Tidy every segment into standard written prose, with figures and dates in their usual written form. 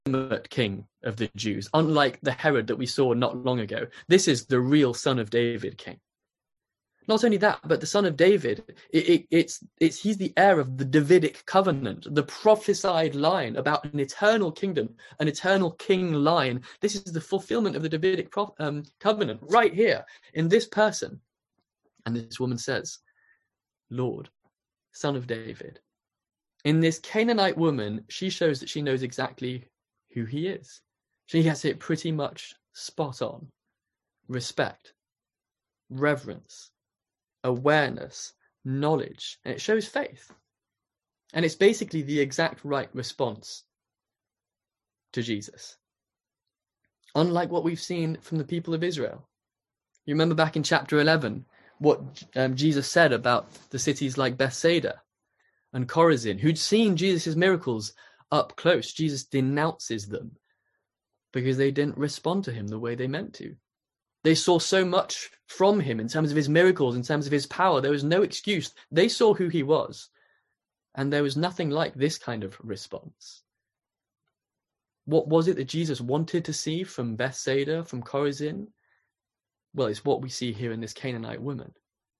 legitimate king of the Jews, unlike the Herod that we saw not long ago. This is the real Son of David king. Not only that, but the Son of David, he's the heir of the Davidic covenant, the prophesied line about an eternal kingdom, an eternal king line. This is the fulfillment of the Davidic covenant right here in this person. And this woman says, Lord, Son of David. In this Canaanite woman, she shows that she knows exactly who he is. She gets it pretty much spot on. Respect, reverence, awareness, knowledge, and it shows faith. And it's basically the exact right response to Jesus. Unlike what we've seen from the people of Israel. You remember back in chapter 11, what Jesus said about the cities like Bethsaida and Chorazin, who'd seen Jesus' miracles up close. Jesus denounces them because they didn't respond to him the way they meant to. They saw so much from him in terms of his miracles, in terms of his power. There was no excuse. They saw who he was. And there was nothing like this kind of response. What was it that Jesus wanted to see from Bethsaida, from Chorazin? Well, it's what we see here in this Canaanite woman.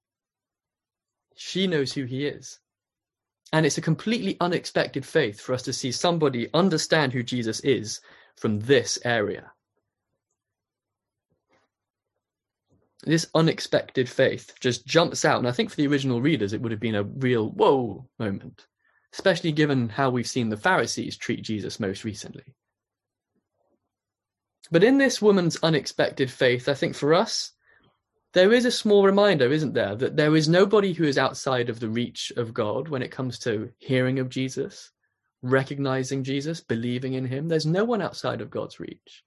She knows who he is. And it's a completely unexpected faith for us to see somebody understand who Jesus is from this area. This unexpected faith just jumps out. And I think for the original readers, it would have been a real whoa moment, especially given how we've seen the Pharisees treat Jesus most recently. But in this woman's unexpected faith, I think for us, there is a small reminder, isn't there, that there is nobody who is outside of the reach of God when it comes to hearing of Jesus, recognizing Jesus, believing in him. There's no one outside of God's reach.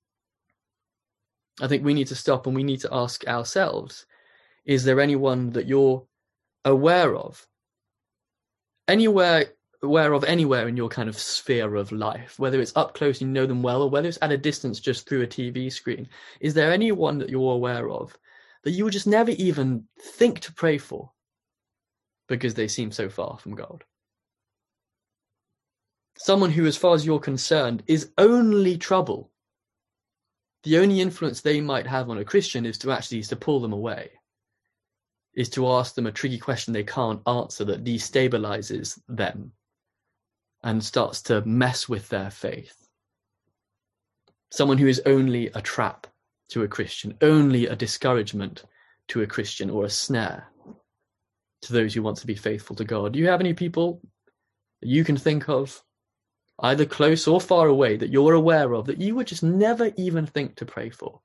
I think we need to stop and we need to ask ourselves, is there anyone that you're aware of? Anywhere in your kind of sphere of life, whether it's up close and you know them well, or whether it's at a distance just through a TV screen. Is there anyone that you're aware of that you would just never even think to pray for because they seem so far from God? Someone who, as far as you're concerned, is only trouble. The only influence they might have on a Christian is to pull them away, is to ask them a tricky question they can't answer that destabilizes them and starts to mess with their faith. Someone who is only a trap to a Christian, only a discouragement to a Christian, or a snare to those who want to be faithful to God. Do you have any people that you can think of, either close or far away, that you're aware of, that you would just never even think to pray for?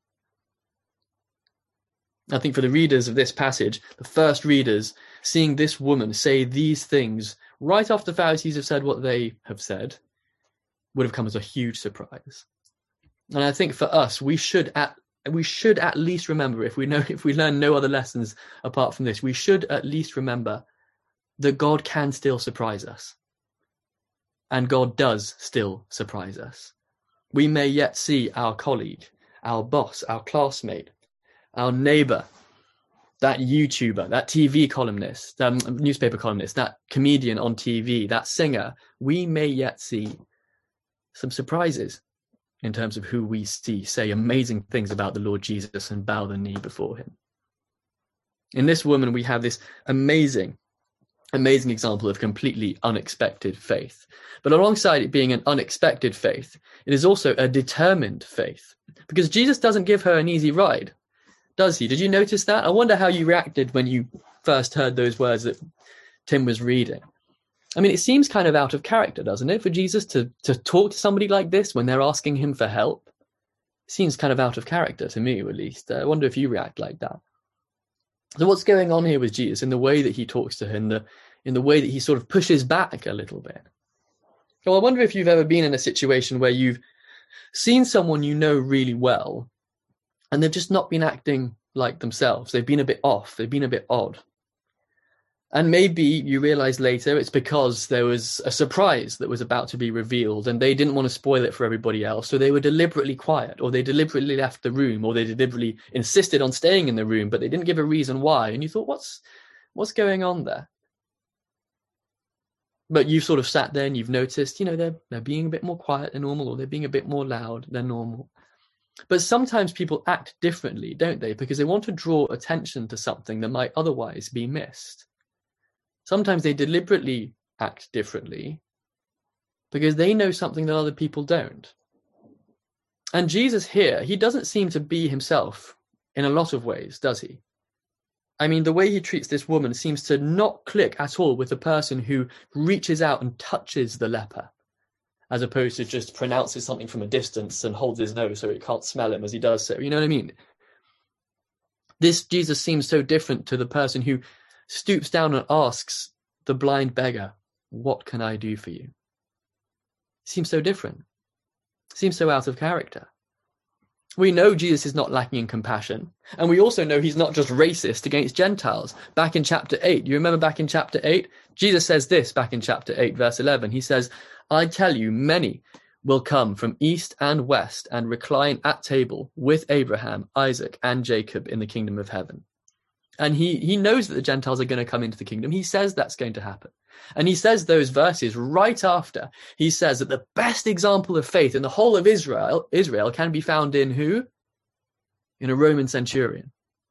I think for the readers of this passage, the first readers, seeing this woman say these things right after the Pharisees have said what they have said, would have come as a huge surprise. And I think for us, we should at least remember, if we learn no other lessons apart from this, we should at least remember that God can still surprise us. And God does still surprise us. We may yet see our colleague, our boss, our classmate, our neighbor, that YouTuber, that TV columnist, newspaper columnist, that comedian on TV, that singer. We may yet see some surprises in terms of who we see say amazing things about the Lord Jesus and bow the knee before him. In this woman, we have this amazing example of completely unexpected faith. But alongside it being an unexpected faith, it is also a determined faith, because Jesus doesn't give her an easy ride, does he? Did you notice that? I wonder how you reacted when you first heard those words that Tim was reading. I mean, it seems kind of out of character, doesn't it, for Jesus to talk to somebody like this when they're asking him for help? It seems kind of out of character to me, at least. I wonder if you react like that. So what's going on here with Jesus in the way that he talks to her, in the way that he sort of pushes back a little bit? Well, I wonder if you've ever been in a situation where you've seen someone you know really well, and they've just not been acting like themselves. They've been a bit off. They've been a bit odd. And maybe you realize later it's because there was a surprise that was about to be revealed and they didn't want to spoil it for everybody else. So they were deliberately quiet, or they deliberately left the room, or they deliberately insisted on staying in the room, but they didn't give a reason why. And you thought, what's going on there? But you've sort of sat there and you've noticed, they're being a bit more quiet than normal, or they're being a bit more loud than normal. But sometimes people act differently, don't they? Because they want to draw attention to something that might otherwise be missed. Sometimes they deliberately act differently because they know something that other people don't. And Jesus here, he doesn't seem to be himself in a lot of ways, does he? I mean, the way he treats this woman seems to not click at all with the person who reaches out and touches the leper, as opposed to just pronounces something from a distance and holds his nose so it can't smell him as he does so. You know what I mean? This Jesus seems so different to the person who stoops down and asks the blind beggar, "What can I do for you?" Seems so different. Seems so out of character. We know Jesus is not lacking in compassion, and we also know he's not just racist against Gentiles. Back in chapter 8, you remember back in chapter 8? Jesus says this back in chapter 8, verse 11. He says, "I tell you, many will come from east and west and recline at table with Abraham, Isaac, and Jacob in the kingdom of heaven." And he knows that the Gentiles are going to come into the kingdom. He says that's going to happen. And he says those verses right after he says that the best example of faith in the whole of Israel can be found in who? In a Roman centurion.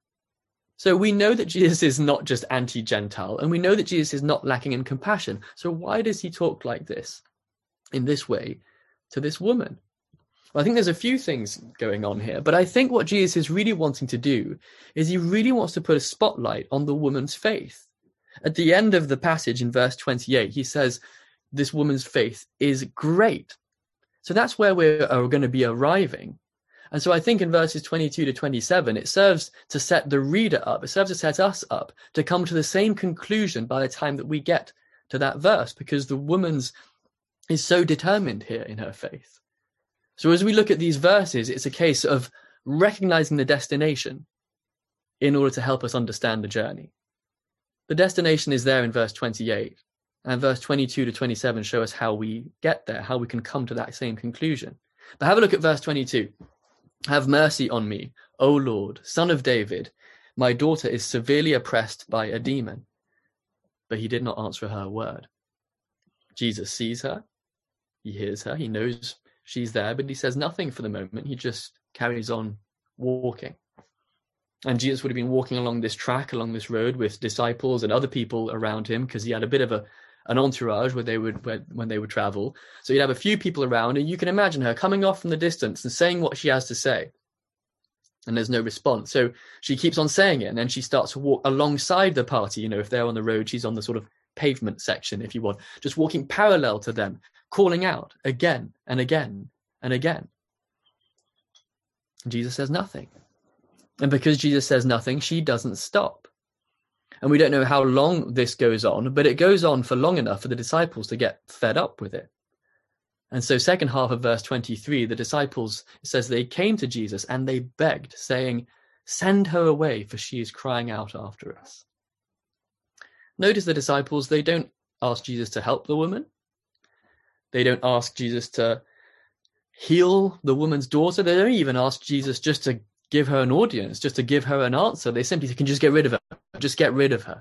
So we know that Jesus is not just anti-Gentile, and we know that Jesus is not lacking in compassion. So why does he talk like this, in this way, to this woman? Well, I think there's a few things going on here, but I think what Jesus is really wanting to do is he really wants to put a spotlight on the woman's faith. At the end of the passage in verse 28, he says, this woman's faith is great. So that's where we're going to be arriving. And so I think in verses 22 to 27, it serves to set the reader up. It serves to set us up to come to the same conclusion by the time that we get to that verse, because the woman's is so determined here in her faith. So as we look at these verses, it's a case of recognizing the destination in order to help us understand the journey. The destination is there in verse 28, and verse 22 to 27 show us how we get there, how we can come to that same conclusion. But have a look at verse 22. "Have mercy on me, O Lord, Son of David. My daughter is severely oppressed by a demon." But he did not answer her a word. Jesus sees her, he hears her, he knows she's there, but he says nothing for the moment. He just carries on walking. And Jesus would have been walking along this track, along this road, with disciples and other people around him, because he had a bit of an entourage when they would travel. So you'd have a few people around, and you can imagine her coming off from the distance and saying what she has to say. And there's no response. So she keeps on saying it, and then she starts to walk alongside the party. If they're on the road, she's on the sort of pavement section, if you want, just walking parallel to them, calling out again and again and again. Jesus says nothing. And because Jesus says nothing, she doesn't stop. And we don't know how long this goes on, but it goes on for long enough for the disciples to get fed up with it. And so second half of verse 23, the disciples, it says they came to Jesus and they begged, saying, "Send her away, for she is crying out after us." Notice the disciples, they don't ask Jesus to help the woman. They don't ask Jesus to heal the woman's daughter. They don't even ask Jesus just to give her an audience, just to give her an answer. They simply can just get rid of her. Just get rid of her.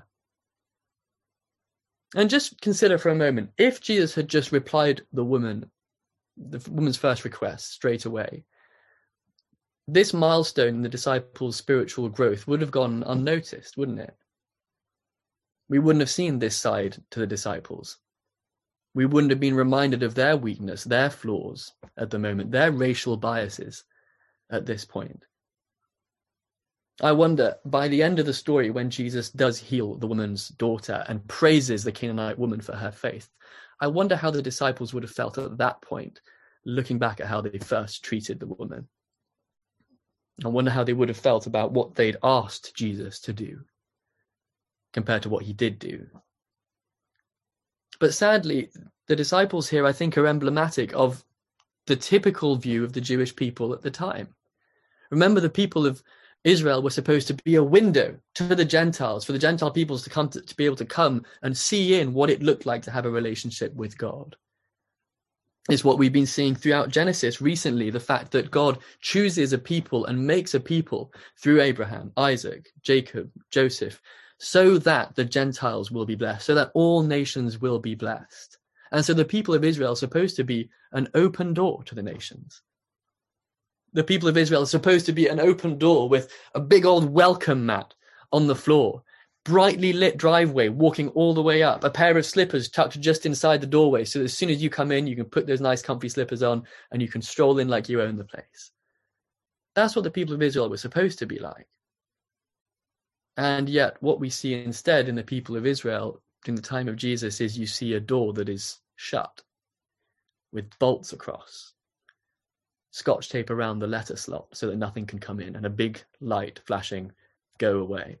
And just consider for a moment, if Jesus had just replied the woman's first request straight away, this milestone in the disciples' spiritual growth would have gone unnoticed, wouldn't it? We wouldn't have seen this side to the disciples. We wouldn't have been reminded of their weakness, their flaws at the moment, their racial biases at this point. I wonder, by the end of the story, when Jesus does heal the woman's daughter and praises the Canaanite woman for her faith, I wonder how the disciples would have felt at that point, looking back at how they first treated the woman. I wonder how they would have felt about what they'd asked Jesus to do compared to what he did do. But sadly, the disciples here, I think, are emblematic of the typical view of the Jewish people at the time. Remember, the people of Israel were supposed to be a window to the Gentiles, for the Gentile peoples to come to be able to come and see in what it looked like to have a relationship with God. It's what we've been seeing throughout Genesis recently, the fact that God chooses a people and makes a people through Abraham, Isaac, Jacob, Joseph, so that the Gentiles will be blessed, so that all nations will be blessed. And so the people of Israel are supposed to be an open door to the nations. The people of Israel are supposed to be an open door with a big old welcome mat on the floor, brightly lit driveway walking all the way up, a pair of slippers tucked just inside the doorway, so as soon as you come in, you can put those nice comfy slippers on and you can stroll in like you own the place. That's what the people of Israel were supposed to be like. And yet what we see instead in the people of Israel during the time of Jesus is you see a door that is shut with bolts across, Scotch tape around the letter slot so that nothing can come in, and a big light flashing, go away.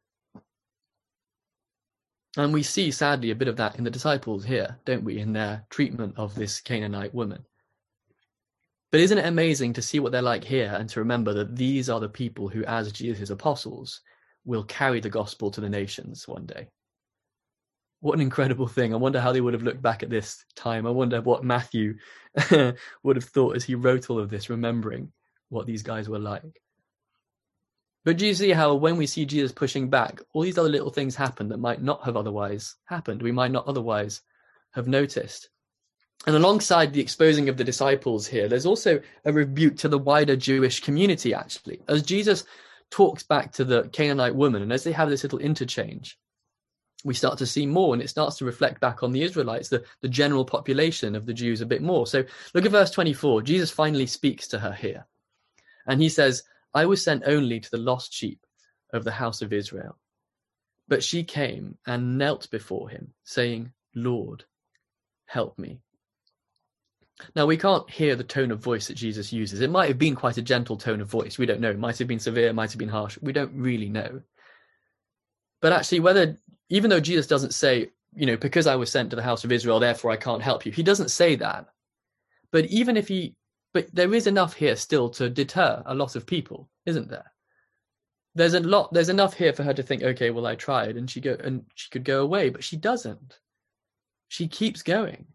And we see, sadly, a bit of that in the disciples here, don't we, in their treatment of this Canaanite woman. But isn't it amazing to see what they're like here and to remember that these are the people who, as Jesus' apostles, will carry the gospel to the nations one day? What an incredible thing. I wonder how they would have looked back at this time. I wonder what Matthew would have thought as he wrote all of this, remembering what these guys were like. But do you see how when we see Jesus pushing back, all these other little things happen that might not have otherwise happened, we might not otherwise have noticed? And alongside the exposing of the disciples here, there's also a rebuke to the wider Jewish community, actually. As Jesus talks back to the Canaanite woman, and as they have this little interchange, we start to see more, and it starts to reflect back on the Israelites, the general population of the Jews a bit more. So look at verse 24. Jesus finally speaks to her here. And he says, I was sent only to the lost sheep of the house of Israel. But she came and knelt before him, saying, Lord, help me. Now, we can't hear the tone of voice that Jesus uses. It might have been quite a gentle tone of voice. We don't know. It might have been severe, it might have been harsh. We don't really know. But actually, even though Jesus doesn't say, because I was sent to the house of Israel, therefore I can't help you. He doesn't say that. But there is enough here still to deter a lot of people, isn't there? There's enough here for her to think, okay, well, I tried, and she could go away, but she doesn't. She keeps going.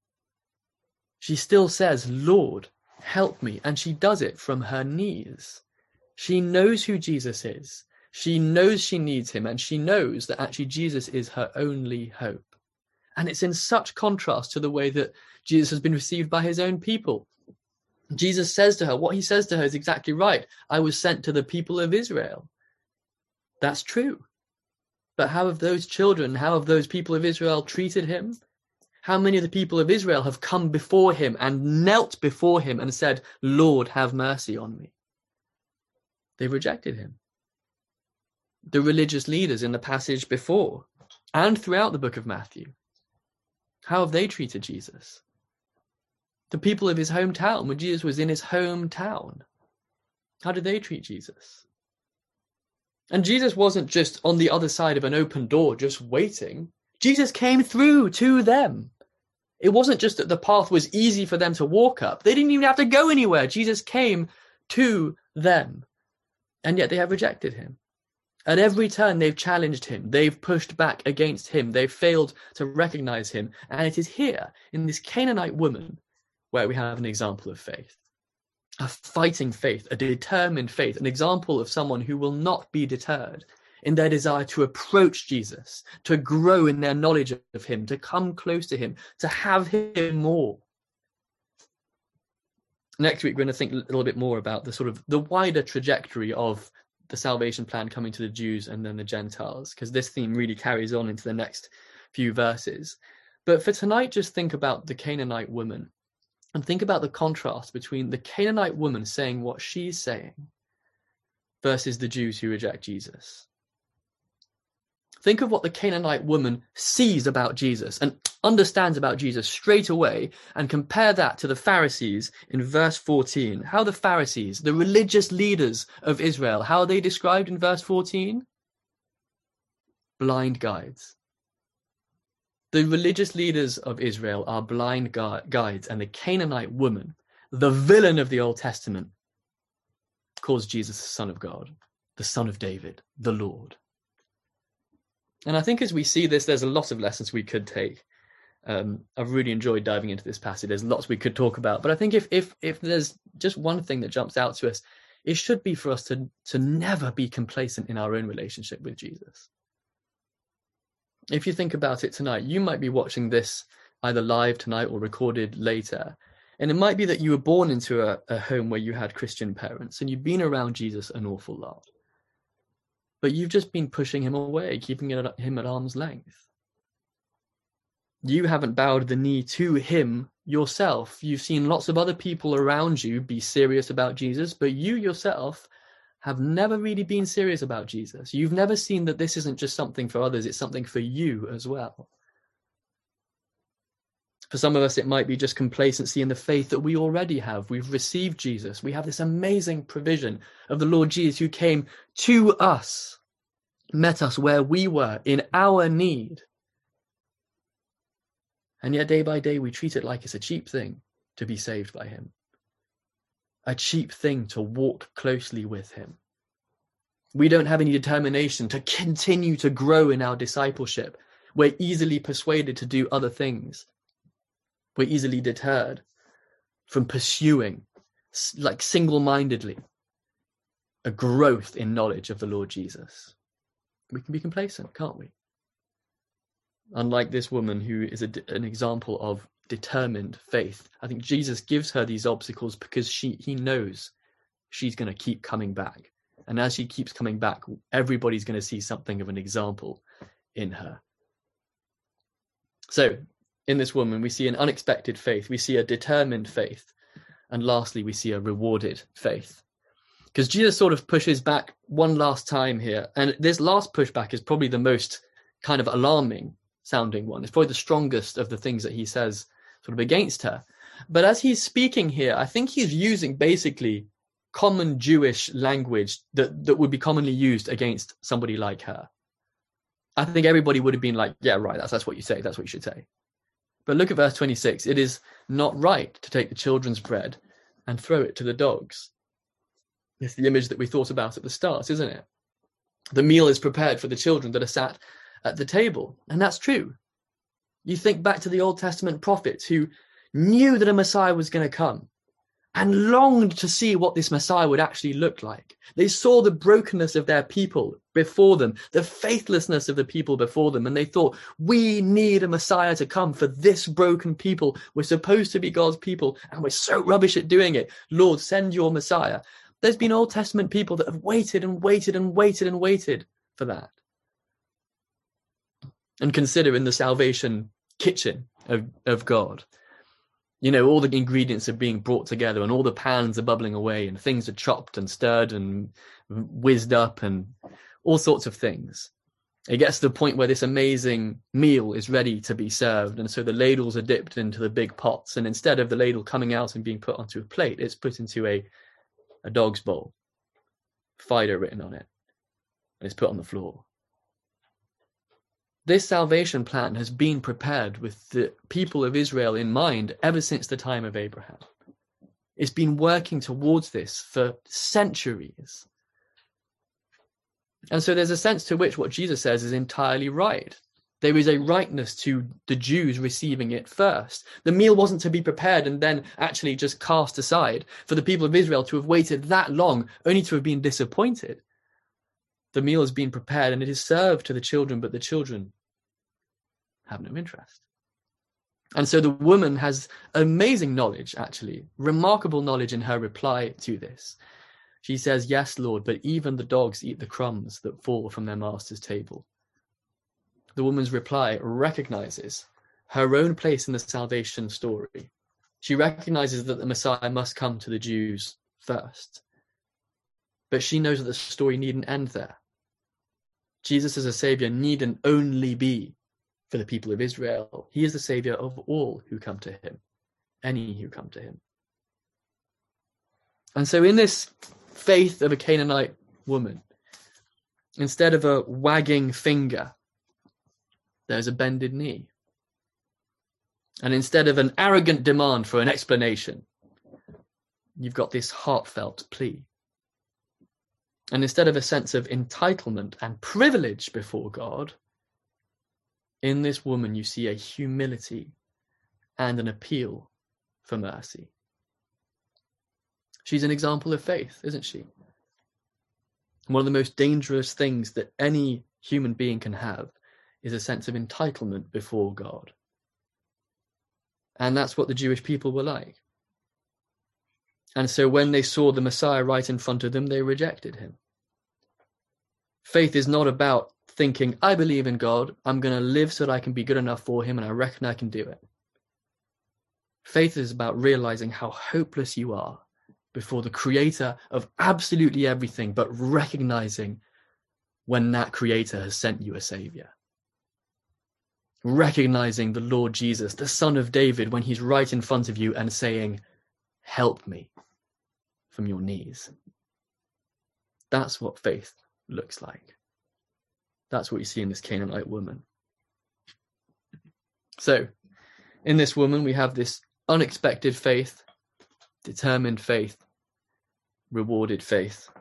She still says, Lord, help me. And she does it from her knees. She knows who Jesus is. She knows she needs him, and she knows that actually Jesus is her only hope. And it's in such contrast to the way that Jesus has been received by his own people. Jesus says to her, what he says to her is exactly right. I was sent to the people of Israel. That's true. But how have those people of Israel treated him? How many of the people of Israel have come before him and knelt before him and said, Lord, have mercy on me? They rejected him. The religious leaders in the passage before and throughout the book of Matthew, how have they treated Jesus? The people of his hometown, when Jesus was in his hometown, how did they treat Jesus? And Jesus wasn't just on the other side of an open door, just waiting. Jesus came through to them. It wasn't just that the path was easy for them to walk up. They didn't even have to go anywhere. Jesus came to them. And yet they have rejected him. At every turn, they've challenged him. They've pushed back against him. They've failed to recognize him. And it is here, in this Canaanite woman, where we have an example of faith. A fighting faith, a determined faith, an example of someone who will not be deterred in their desire to approach Jesus, to grow in their knowledge of him, to come close to him, to have him more. Next week, we're going to think a little bit more about the wider trajectory of the salvation plan coming to the Jews and then the Gentiles, because this theme really carries on into the next few verses. But for tonight, just think about the Canaanite woman and think about the contrast between the Canaanite woman saying what she's saying versus the Jews who reject Jesus. Think of what the Canaanite woman sees about Jesus and understands about Jesus straight away, and compare that to the Pharisees in verse 14. How the Pharisees, the religious leaders of Israel, how are they described in verse 14? Blind guides. The religious leaders of Israel are blind guides, and the Canaanite woman, the villain of the Old Testament, calls Jesus the Son of God, the Son of David, the Lord. And I think as we see this, there's a lot of lessons we could take. I've really enjoyed diving into this passage. There's lots we could talk about. But I think if there's just one thing that jumps out to us, it should be for us to never be complacent in our own relationship with Jesus. If you think about it tonight, you might be watching this either live tonight or recorded later. And it might be that you were born into a home where you had Christian parents and you've been around Jesus an awful lot. But you've just been pushing him away, keeping him at arm's length. You haven't bowed the knee to him yourself. You've seen lots of other people around you be serious about Jesus, but you yourself have never really been serious about Jesus. You've never seen that this isn't just something for others, it's something for you as well. For some of us, it might be just complacency in the faith that we already have. We've received Jesus. We have this amazing provision of the Lord Jesus who came to us, met us where we were in our need. And yet day by day, we treat it like it's a cheap thing to be saved by him. A cheap thing to walk closely with him. We don't have any determination to continue to grow in our discipleship. We're easily persuaded to do other things. We're easily deterred from pursuing, like single-mindedly, a growth in knowledge of the Lord Jesus. We can be complacent, can't we? Unlike this woman who is an example of determined faith. I think Jesus gives her these obstacles because he knows she's going to keep coming back. And as she keeps coming back, everybody's going to see something of an example in her. So, in this woman, we see an unexpected faith. We see a determined faith. And lastly, we see a rewarded faith. Because Jesus sort of pushes back one last time here. And this last pushback is probably the most kind of alarming sounding one. It's probably the strongest of the things that he says sort of against her. But as he's speaking here, I think he's using basically common Jewish language that would be commonly used against somebody like her. I think everybody would have been like, yeah, right, that's what you say. That's what you should say. But look at verse 26. It is not right to take the children's bread and throw it to the dogs. It's the image that we thought about at the start, isn't it? The meal is prepared for the children that are sat at the table. And that's true. You think back to the Old Testament prophets who knew that a Messiah was going to come and longed to see what this Messiah would actually look like. They saw the brokenness of their people before them, the faithlessness of the people before them, and they thought, we need a Messiah to come for this broken people. We're supposed to be God's people, and we're so rubbish at doing it. Lord, send your Messiah. There's been Old Testament people that have waited and waited and waited and waited for that. And consider in the salvation kitchen of God. You know, all the ingredients are being brought together and all the pans are bubbling away and things are chopped and stirred and whizzed up and all sorts of things. It gets to the point where this amazing meal is ready to be served. And so the ladles are dipped into the big pots. And instead of the ladle coming out and being put onto a plate, it's put into a dog's bowl. Fido written on it. And it's put on the floor. This salvation plan has been prepared with the people of Israel in mind ever since the time of Abraham. It's been working towards this for centuries. And so there's a sense to which what Jesus says is entirely right. There is a rightness to the Jews receiving it first. The meal wasn't to be prepared and then actually just cast aside for the people of Israel to have waited that long only to have been disappointed. The meal has been prepared and it is served to the children, but the children have no interest. And so the woman has amazing knowledge, actually, remarkable knowledge in her reply to this. She says, yes, Lord, but even the dogs eat the crumbs that fall from their master's table. The woman's reply recognizes her own place in the salvation story. She recognizes that the Messiah must come to the Jews first. But she knows that the story needn't end there. Jesus as a savior needn't only be for the people of Israel. He is the savior of all who come to him, any who come to him. And so in this faith of a Canaanite woman, instead of a wagging finger, there's a bended knee. And instead of an arrogant demand for an explanation, you've got this heartfelt plea. And instead of a sense of entitlement and privilege before God, in this woman you see a humility and an appeal for mercy. She's an example of faith, isn't she? One of the most dangerous things that any human being can have is a sense of entitlement before God. And that's what the Jewish people were like. And so when they saw the Messiah right in front of them, they rejected him. Faith is not about thinking, I believe in God, I'm going to live so that I can be good enough for him, and I reckon I can do it. Faith is about realizing how hopeless you are before the creator of absolutely everything, but recognizing when that creator has sent you a savior. Recognizing the Lord Jesus, the Son of David, when he's right in front of you and saying, help me, from your knees. That's what faith looks like. That's what you see in this Canaanite woman. So, in this woman, we have this unexpected faith, determined faith, rewarded faith.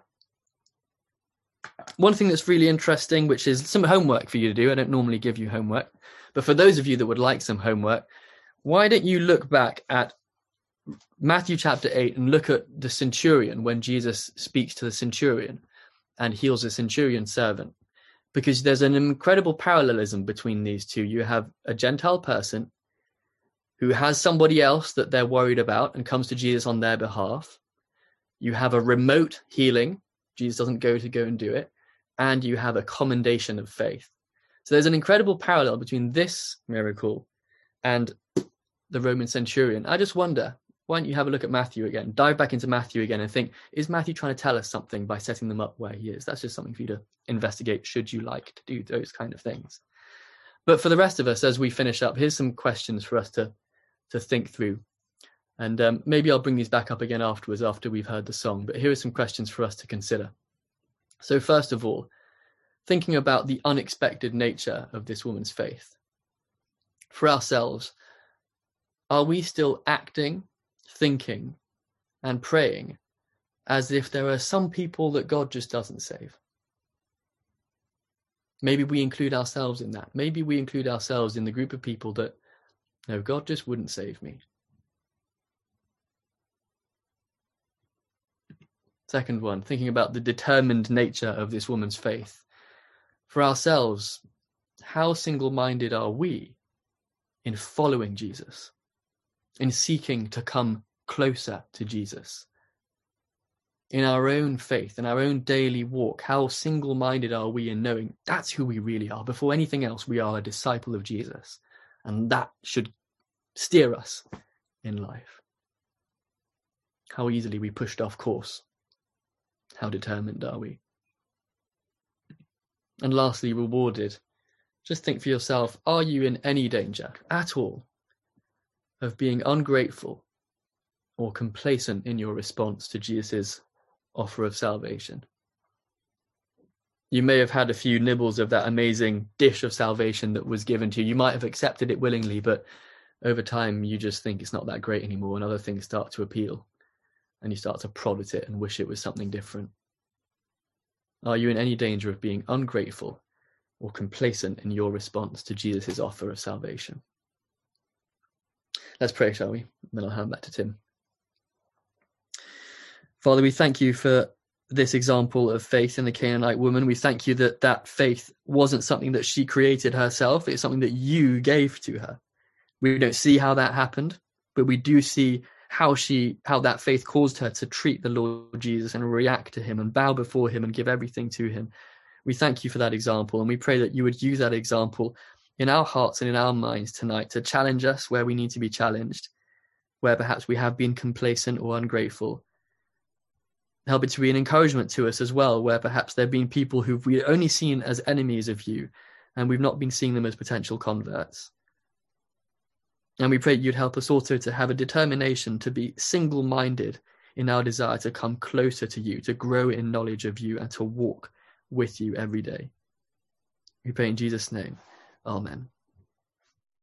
One thing that's really interesting, which is some homework for you to do. I don't normally give you homework, but for those of you that would like some homework, why don't you look back at Matthew chapter 8 and look at the centurion when Jesus speaks to the centurion and heals the centurion servant, because there's an incredible parallelism between these two. You have a Gentile person who has somebody else that they're worried about and comes to Jesus on their behalf. You have a remote healing. Jesus doesn't go and do it. And you have a commendation of faith. So there's an incredible parallel between this miracle and the Roman centurion. I just wonder, why don't you have a look at Matthew again, dive back into Matthew again and think, is Matthew trying to tell us something by setting them up where he is? That's just something for you to investigate, should you like to do those kind of things. But for the rest of us, as we finish up, here's some questions for us to think through. And maybe I'll bring these back up again afterwards, after we've heard the song. But here are some questions for us to consider. So first of all, thinking about the unexpected nature of this woman's faith. For ourselves, are we still acting, thinking, and praying as if there are some people that God just doesn't save? Maybe we include ourselves in that. Maybe we include ourselves in the group of people that, no, God just wouldn't save me. Second one, thinking about the determined nature of this woman's faith. For ourselves, how single-minded are we in following Jesus, in seeking to come closer to Jesus? In our own faith, in our own daily walk, how single-minded are we in knowing that's who we really are? Before anything else, we are a disciple of Jesus, and that should steer us in life. How easily we pushed off course. How determined are we? And lastly, rewarded. Just think for yourself, are you in any danger at all of being ungrateful or complacent in your response to Jesus' offer of salvation? You may have had a few nibbles of that amazing dish of salvation that was given to you. You might have accepted it willingly, but over time you just think it's not that great anymore, and other things start to appeal. And you start to prod at it and wish it was something different. Are you in any danger of being ungrateful or complacent in your response to Jesus' offer of salvation? Let's pray, shall we? Then I'll hand back to Tim. Father, we thank you for this example of faith in the Canaanite woman. We thank you that that faith wasn't something that she created herself. It's something that you gave to her. We don't see how that happened, but we do see how that faith caused her to treat the Lord Jesus and react to him and bow before him and give everything to him. We thank you for that example, and we pray that you would use that example in our hearts and in our minds tonight to challenge us where we need to be challenged, where perhaps we have been complacent or ungrateful. Help it to be an encouragement to us as well, where perhaps there have been people who we've only seen as enemies of you, and we've not been seeing them as potential converts. And we pray you'd help us also to have a determination to be single-minded in our desire to come closer to you, to grow in knowledge of you, and to walk with you every day. We pray in Jesus' name. Amen.